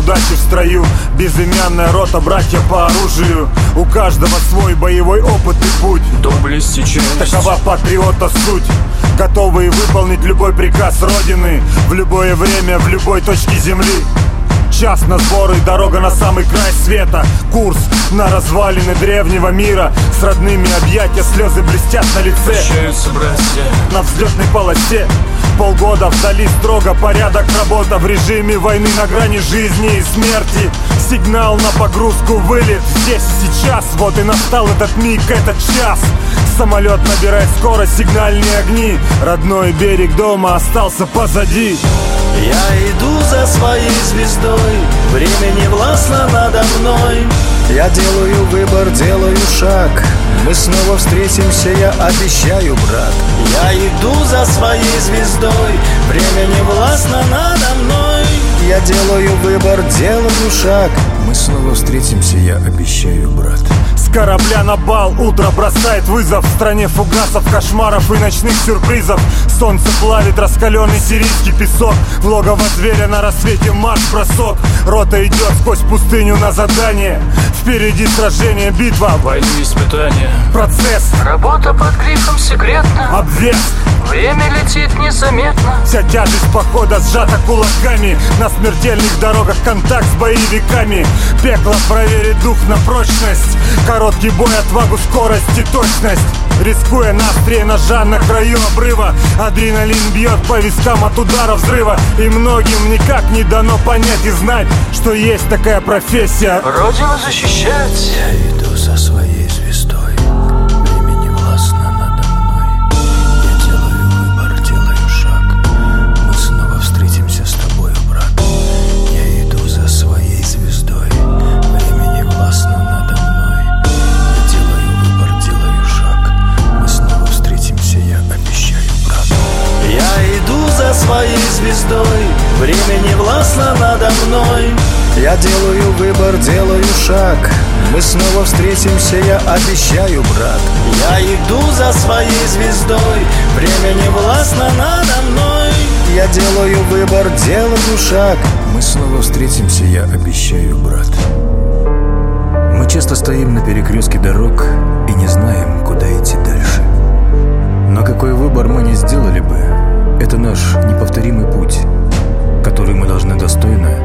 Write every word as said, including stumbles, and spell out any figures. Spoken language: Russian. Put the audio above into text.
удачи в строю. Безымянная рота, братья по оружию. У каждого свой боевой опыт и путь. Доблесть и честь, такова патриота суть. Готовые выполнить любой приказ Родины в любое время, в любой точке земли. Час на сборы, дорога на самый край света. Курс на развалины древнего мира. С родными объятия, слезы блестят на лице. Прощаются братья на взлетной полосе. Полгода вдали строго порядок, работа в режиме войны на грани жизни и смерти. Сигнал на погрузку, вылет здесь и сейчас. Вот и настал этот миг, этот час. Самолет набирает скорость, сигнальные огни. Родной берег дома остался позади. Я иду за своей звездой, время не властно надо мной. Я делаю выбор, делаю шаг. Мы снова встретимся, я обещаю, брат. Я иду за своей звездой, время не властно надо мной. Я делаю выбор, делаю шаг. Мы снова встретимся, я обещаю, брат. С корабля на бал утро бросает вызов. В стране фугасов, кошмаров и ночных сюрпризов. Солнце плавит раскаленный сирийский песок. В логово зверя на рассвете марш-бросок. Рота идет сквозь пустыню на задание. Впереди сражение, битва, войны и испытания. Процесс, работа под грифом секретно. обвес, время летит незаметно. вся тяжесть похода сжата кулаками. На смертельных дорогах контакт с боевиками. Пекло проверит дух на прочность. Короткий бой, отвагу, скорость и точность. Рискуя на острие ножа на краю обрыва. Адреналин бьет по вискам от удара взрыва. И многим никак не дано понять и знать, что есть такая профессия. Родину защищать. Я иду за своей звездой, время не властно надо мной. Я делаю выбор, делаю шаг. Мы снова встретимся с тобой, брат. Я иду за своей звездой, время не властно надо мной. Я делаю выбор, делаю шаг. Мы снова встретимся, я обещаю, брат. Я иду за своей звездой, время не властно надо мной. Я делаю выбор, делаю шаг. Мы снова встретимся, я обещаю, брат. Я иду за своей звездой, время не властно надо мной. Я делаю выбор, делаю шаг. Мы снова встретимся, я обещаю, брат. Мы часто стоим на перекрестке дорог и не знаем, куда идти дальше. Но какой выбор мы не сделали бы, это наш неповторимый путь, который мы должны достойно